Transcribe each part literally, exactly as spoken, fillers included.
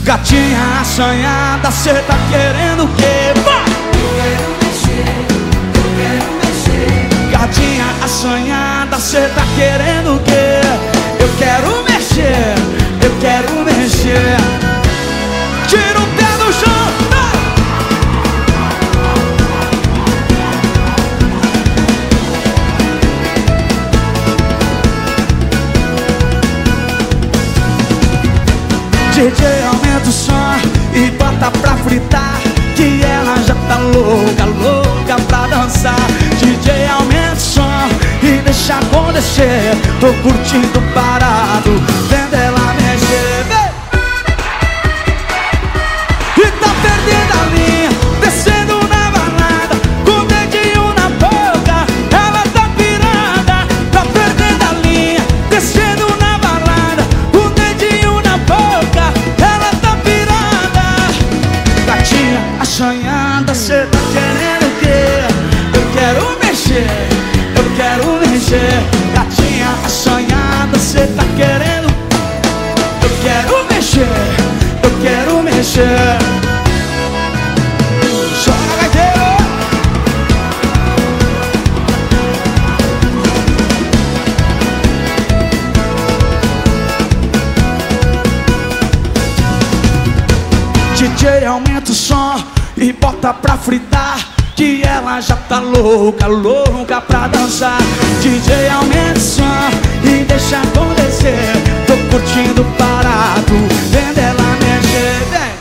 Gatinha assanhada, cê tá querendo o quê? Vai! Eu quero mexer, eu quero mexer. Gatinha assanhada, cê tá querendo o quê? Eu quero mexer, eu quero mexer. Tira o pé do chão, vai! D J, aumenta o som e bota pra fritar, que ela já tá louca, louca pra dançar. D J, aumenta o som e deixa acontecer. Tô curtindo parado, vendo ela mexer, vem! E tá perdendo a linha, descendo na balada, com o dedinho na boca, ela tá pirada. Tá perdendo a linha, descendo na balada, com o dedinho na boca, ela tá pirada. Gatinha assanhada, cê tá querendo o quê? Eu quero mexer, eu quero mexer. Gatinha assanhada, cê tá querendo? Eu quero mexer, eu quero mexer. Chora, gaiteiro! D J, aumenta o som e bota pra fritar, que ela já tá louca, louca pra dançar. D J, aumenta o som e deixa acontecer. Tô curtindo parado, vendo ela mexer, vem!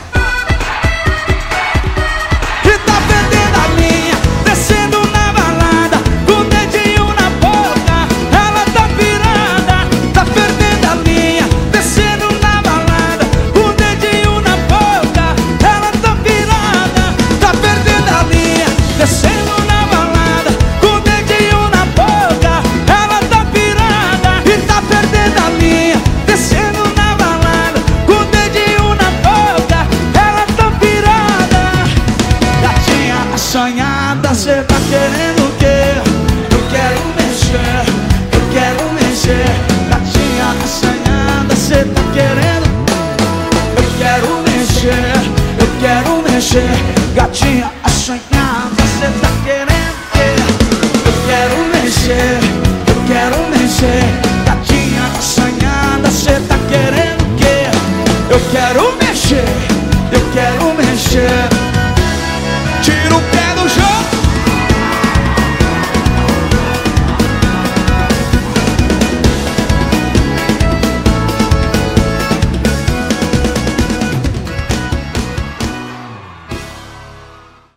E tá perdendo a linha, descendo na balada, com o dedinho na boca, ela tá pirada. Tá perdendo a linha, descendo na balada, com o dedinho na boca, ela tá pirada. Tá perdendo a linha, descendo na balada, com o dedinho na boca, ela tá pirada. E tá perdendo a linha, descendo na balada, com o dedinho na boca, ela tá pirada. Gatinha assanhada, cê tá querendo o quê? Eu quero mexer, eu quero mexer. Gatinha assanhada, cê tá querendo? Eu quero mexer, eu quero mexer. Gatinha assanhada, cê tá querendo o quê? Eu quero mexer, eu quero mexer. Gatinha assanhada, cê tá querendo o quê? Eu quero mexer, eu quero mexer. Tira o pé